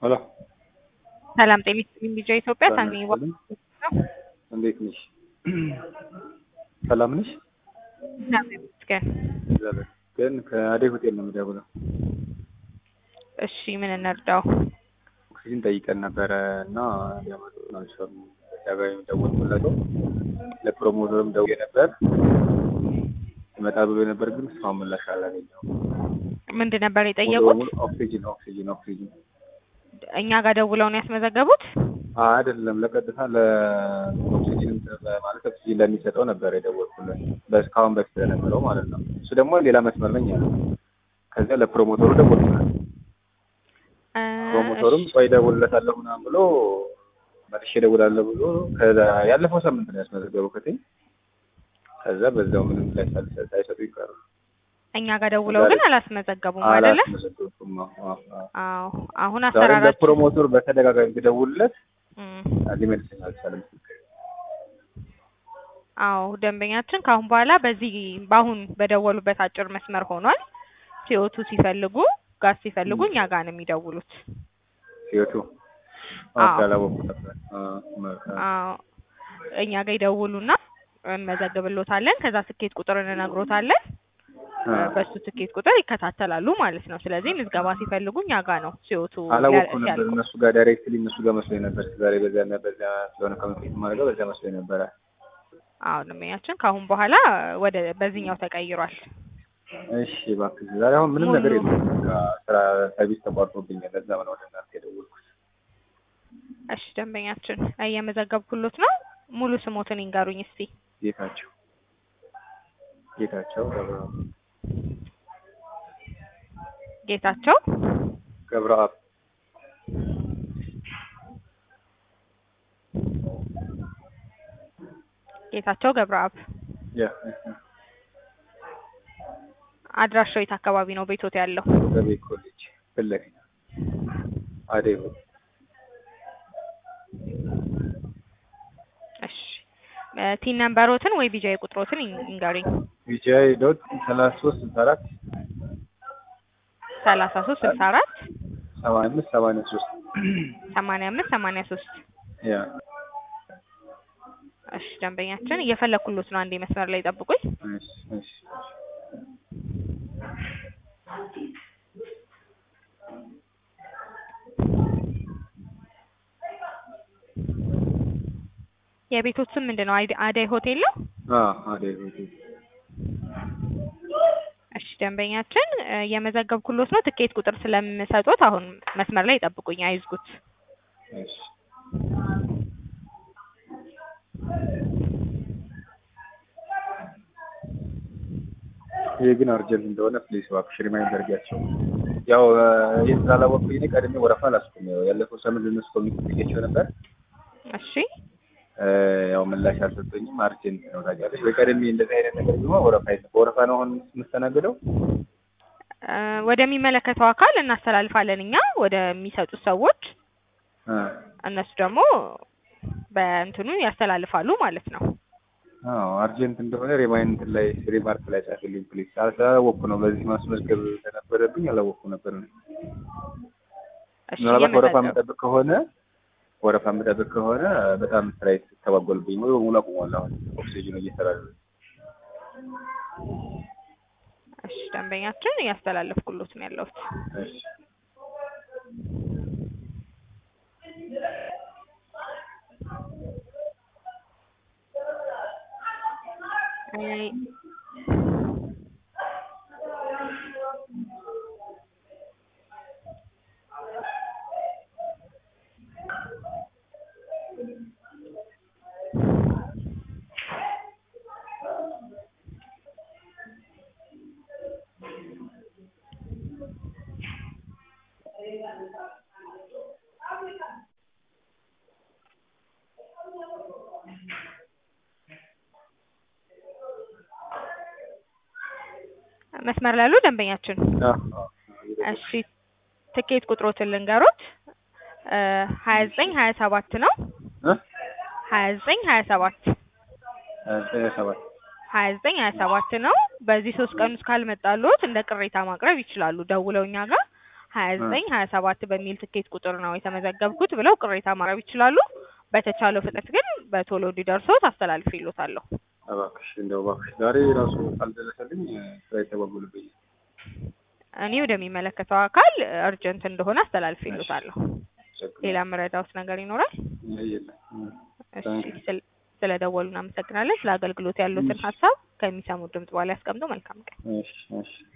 Hola, ሰላም ጤና ይስጥልኝ። ልጅ ኢትዮጵያ ሰላም ታሚኝ ይስጥልኝ። እንዴት ነሽ? ሰላም ነሽ? እግዚአብሔር ይመስገን። እግዚአብሔር ግን ከአደይ ሆቴል ነው የምደውለው። እሺ ምን እንርዳው? ኦክሲጅን ጠይቀን ነበረ እና ሊያመጡ አልቻሉ። ያጋይ ደወልኩላቸው። ለፕሮሞተርም ደውዬ ነበር ይመጣ ብሎ ነበር፣ ግን እስካሁን ምላሽ አላገኘሁም። ምንድን ነበር ሙሉ የጠየቁት? በሙሉ ኦክሲጅን እኛ ጋር ደውለው ነው ያስመዘገቡት? አይደለም፣ ለቀጥታ ለኦክሲጅን ማለት ኦክሲጅን ለሚሰጠው ነበር የደወልኩለት በእስካሁን በፊት ለነበረው ማለት ነው። እሱ ደግሞ ሌላ መስመር ነኝ ያለ። ከዚያ ለፕሮሞተሩ ደወልኩለት። ፕሮሞተሩም ቆይ እደውልለታለሁ ምናምን ብሎ መልሼ እደውላለሁ ብሎ ያለፈው ሳምንት ነው ያስመዘገበው ከተኝ። ከዛ በዛው ምንም ላይ ሳይሰጡ ይቀሩ። እኛ ጋር ደውለው ግን አላስመዘገቡም አይደለ? አላስመዘገቡም። አዎ አሁን ዛሬ አሰራራችን ለፕሮሞተሩ በተደጋጋሚ ብደውልለት ሊመልሰኝ አልቻለም። አዎ ደንበኛችን ከአሁን በኋላ በአሁን በደወሉበት አጭር መስመር ሆኗል። ሲወቱ ሲፈልጉ ጋዝ ሲፈልጉ እኛ ጋር ነው የሚደውሉት። ሲወቱ አላወኩም ነበር። አዎ እኛ ጋር ይደውሉና እንመዘግብሎታለን። ከዛ ትኬት ቁጥር እንነግሮታለን። በሱ ትኬት ቁጥር ይከታተላሉ ማለት ነው። ስለዚህ ምዝገባ ሲፈልጉ እኛ ጋር ነው ሲወቱ አላወኩም ነበር። እነሱ ጋር ዳይሬክትሊ እነሱ ጋር መስሎኝ ነበር። ዛሬ በዛ ስለሆነ ከመፍትሄ ማድረግ በዛ መስሎኝ ነበር። አዎ ደንበኛችን ከአሁን በኋላ ወደ በዚህኛው ተቀይሯል። እሺ እባክህ፣ ዛሬ አሁን ምንም ነገር የለም። በቃ ስራ ሰርቪስ ተቋርጦብኛል። ለዛ ነው ወደ እናንተ የደወልኩት። እሺ ደንበኛችን እየመዘገብኩሎት ነው። ሙሉ ስሞትን ይንገሩኝ እስቲ። ጌታቸው ገብረአብ ጌታቸው ገብረአብ። አድራሻው የት አካባቢ ነው ቤቶት ያለው? በቤት ኮሌጅ ፊት ለፊት አደይ ሆቴል። እሺ ቲን ነምበሮትን ወይ ቢጃይ ቁጥሮትን ይንገሩኝ። ቢጃይ ዶት 3364 3364 8583 ያ። እሺ ደንበኛችን እየፈለኩሎት ነው። አንዴ መስመር ላይ ጠብቁኝ። እሺ የቤቶት ስም ምንድነው? አደይ ሆቴል ነው? አደይ ሆቴል። እሺ ደንበኛችን የመዘገብኩሎት ነው። ትኬት ቁጥር ስለምሰጡት አሁን መስመር ላይ ጠብቁኝ፣ አይዝጉት። እሺ ይሄ ግን አርጀንት እንደሆነ ፕሊስ እባክሽ ሪማይንድ አድርጊያቸው። ያው ይሄን ስላላወቅኩኝ እኔ ቀድሜ ወረፋ አላስኩም። ያለፈው ሳምንት ለነሱ ኮሚኒኬሽን ነበር። እሺ ያው ምላሽ አልሰጡኝም። አርጀንት ነው ታውቂያለሽ። በቀድሜ እንደዚህ አይነት ነገር ቢሆን በወረፋ ነው አሁን የምስተናገደው። ወደሚመለከተው አካል እናስተላልፋለን እኛ ወደሚሰጡት ሰዎች፣ እነሱ ደግሞ በእንትኑ ያስተላልፋሉ ማለት ነው። አርጀንት እንደሆነ ሪማርክ ላይ ጻፍልኝ ፕሊዝ። አላወቅኩ ነው በዚህ ማስመዝገብ ተነበረብኝ። አላወቅኩ ነበር። ምናልባት ወረፋ የምጠብቅ ከሆነ በጣም ስራዬ ተስተጓጎልብኝ። ሙሉ አቁሟል። አሁን ኦክሲጅኑ እየሰራ ነው። እሺ ደንበኛችን እያስተላለፍኩሎት ነው ያለሁት። እሺ መስመር ላይ ያሉ ደንበኛችን እሺ ትኬት ቁጥሮትን ልንገሮት። 2927 ነው። 2927 ነው። በዚህ 3 ቀን ውስጥ ካልመጣልዎት እንደ ቅሬታ ማቅረብ ይችላሉ። ደውለው እኛ ጋር 2927 በሚል ትኬት ቁጥር ነው የተመዘገብኩት ብለው ቅሬታ ማቅረብ ይችላሉ። በተቻለው ፍጥነት ግን በቶሎ እንዲደርሶት አስተላልፌልዎታለሁ። እባክሽ እንደው እባክሽ ዛሬ ራሱ ካልደረሰልኝ ስራ ይተባበሉብኝ። እኔ ወደሚመለከተው አካል እርጀንት እንደሆነ አስተላልፌልዎታለሁ። ሌላ መረዳውት ነገር ይኖራል? የለም። እሺ ስለደወሉ እናመሰግናለን። ስለ አገልግሎት ያሉትን ሀሳብ ከሚሰሙት ድምጽ በኋላ ያስቀምጡ። መልካም ቀን። እሺ እሺ